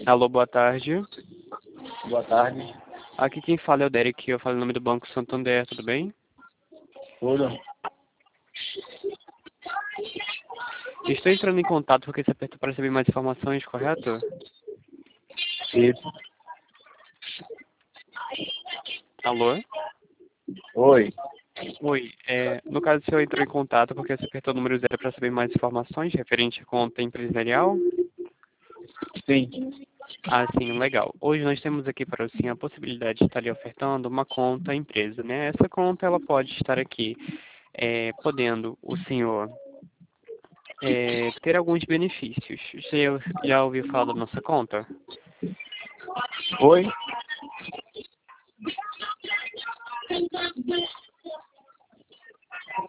Alô, boa tarde. Boa tarde. Aqui quem fala é o Derek, eu falo em nome do Banco Santander, tudo bem? Tudo? Estou entrando em contato porque você apertou para receber mais informações, correto? Isso. Alô? Oi. Oi, no caso o senhor entrou em contato porque você apertou o número 0 para saber mais informações referente à conta empresarial? Sim. Ah, sim, legal. Hoje nós temos aqui para o senhor a possibilidade de estar lhe ofertando uma conta empresa, né? Essa conta ela pode estar aqui, podendo o senhor ter alguns benefícios. Você já ouviu falar da nossa conta? Oi?